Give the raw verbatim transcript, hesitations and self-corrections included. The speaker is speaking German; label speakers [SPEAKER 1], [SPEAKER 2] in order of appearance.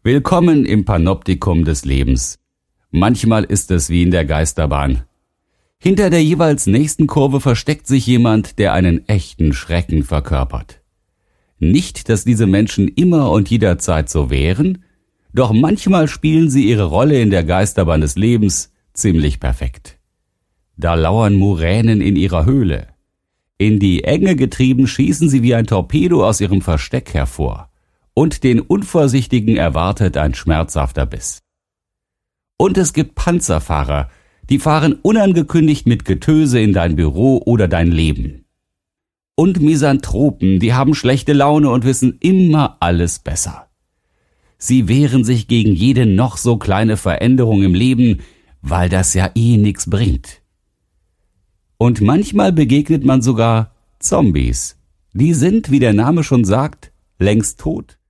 [SPEAKER 1] Willkommen im Panoptikum des Lebens. Manchmal ist es wie in der Geisterbahn. Hinter der jeweils nächsten Kurve versteckt sich jemand, der einen echten Schrecken verkörpert. Nicht, dass diese Menschen immer und jederzeit so wären, doch manchmal spielen sie ihre Rolle in der Geisterbahn des Lebens ziemlich perfekt. Da lauern Muränen in ihrer Höhle. In die Enge getrieben schießen sie wie ein Torpedo aus ihrem Versteck hervor. Und den Unvorsichtigen erwartet ein schmerzhafter Biss. Und es gibt Panzerfahrer, die fahren unangekündigt mit Getöse in dein Büro oder dein Leben. Und Misanthropen, die haben schlechte Laune und wissen immer alles besser. Sie wehren sich gegen jede noch so kleine Veränderung im Leben, weil das ja eh nix bringt. Und manchmal begegnet man sogar Zombies. Die sind, wie der Name schon sagt, längst tot.